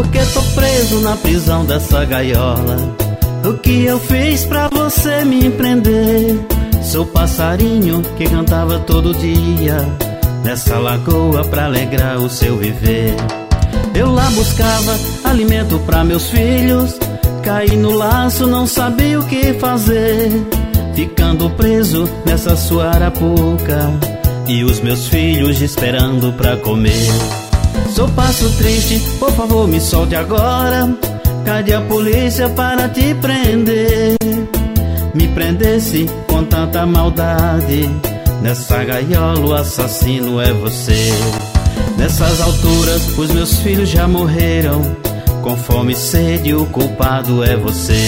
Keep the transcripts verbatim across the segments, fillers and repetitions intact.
Porque tô preso na prisão dessa gaiola. O que eu fiz pra você me prender? Sou passarinho que cantava todo dia nessa lagoa pra alegrar o seu viver. Eu lá buscava alimento pra meus filhos, caí no laço, não sabia o que fazer, ficando preso nessa sua arapuca e os meus filhos esperando pra comer. Sou passo triste, por favor me solte agora. Cadê a polícia para te prender? Me prendesse com tanta maldade, nessa gaiola o assassino é você. Nessas alturas os meus filhos já morreram, com fome e sede o culpado é você.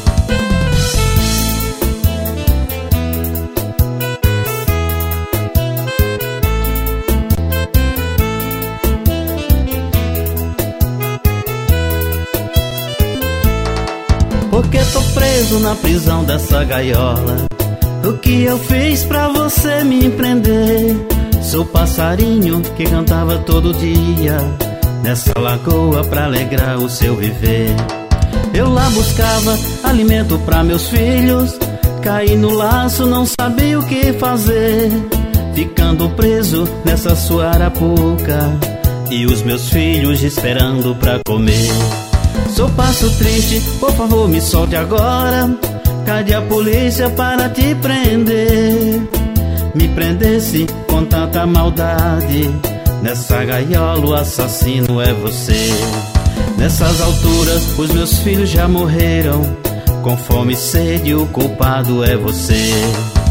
Porque tô preso na prisão dessa gaiola. O que eu fiz pra você me prender? Sou passarinho que cantava todo dia nessa lagoa pra alegrar o seu viver. Eu lá buscava alimento pra meus filhos, caí no laço, não sabia o que fazer, ficando preso nessa sua arapuca e os meus filhos esperando pra comer. Sou passo triste, por favor me solte agora. Cadê a polícia para te prender? Me prendesse com tanta maldade, nessa gaiola o assassino é você. Nessas alturas os meus filhos já morreram, com fome e sede o culpado é você.